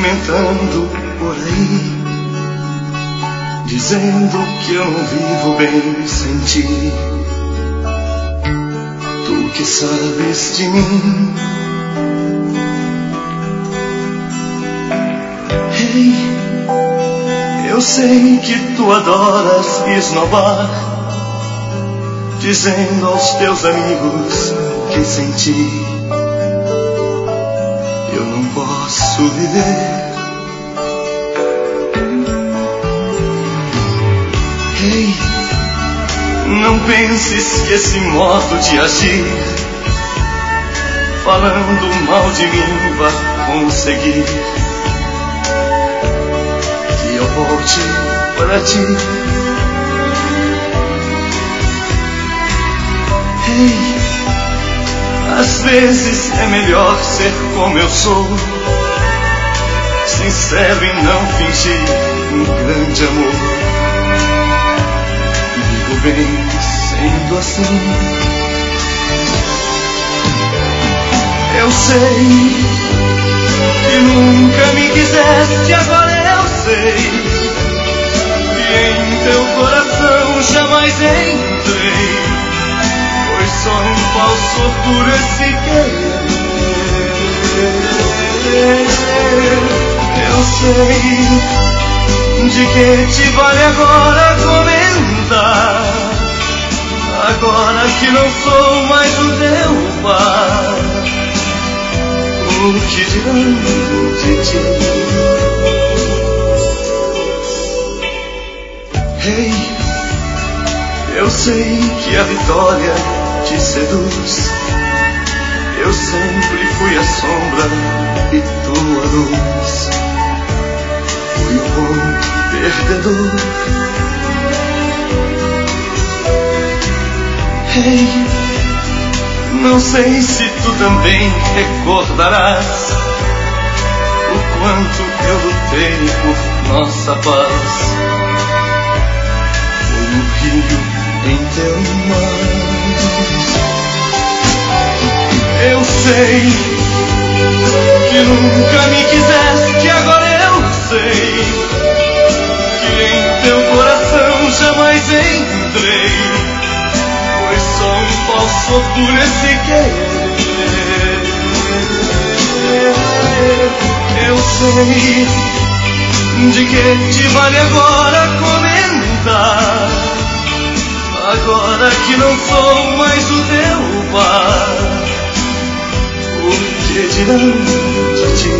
comentando por aí, dizendo que eu não vivo bem sem ti. Tu que sabes de mim. Ei, eu sei que tu adoras esnobar, dizendo aos teus amigos que sem ti eu não posso viver. Ei, não penses que esse modo de agir, falando mal de mim, vai conseguir que eu volte para ti. Ei, às vezes é melhor ser como eu sou, sincero e não fingir um grande amor. Vivo bem sendo assim. Eu sei que nunca me quiseste, agora eu sei que em teu coração jamais entrei. Foi só um falso orgulho esse querer. Eu sei de que te vale agora comentar, agora que não sou mais o teu par. O que dirão de ti? Ei, eu sei que a vitória te seduz. Eu sempre fui a sombra e tu a luz. Fui o bom perdedor. Ei, não sei se tu também recordarás o quanto eu lutei por nossa paz. Foi um rio em teu mar. Eu sei que nunca me quiseste, agora eu sei que em teu coração jamais entrei. Foi só um falso orgulho esse querer. Eu sei de que te vale agora comentar, agora que não sou mais o teu par. O que dirão de ti?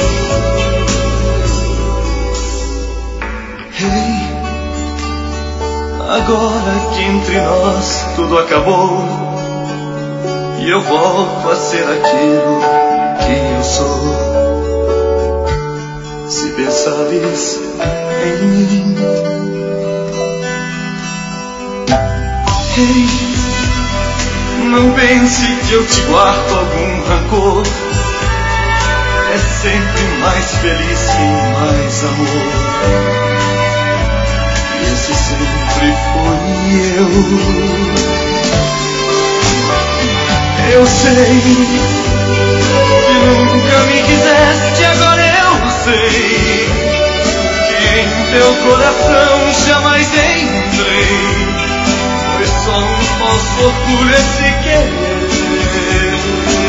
Ei, agora que entre nós tudo acabou e eu volto a ser aquilo que eu sou, se pensares em mim. Ei, não pense que eu te guardo algum rancor. É sempre mais feliz e mais amor. E esse sempre fui eu. Eu sei que nunca me quiseste, agora eu sei que em teu coração jamais entrei. Foi só um falso orgulho esse querer.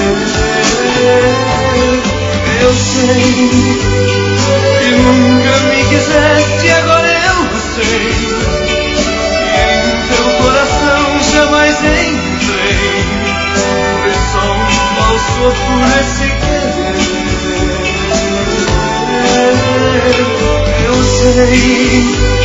Eu sei que nunca me quiseste, agora eu sei que em teu coração jamais entrei. Foi só um falso orgulho esse querer. Eu sei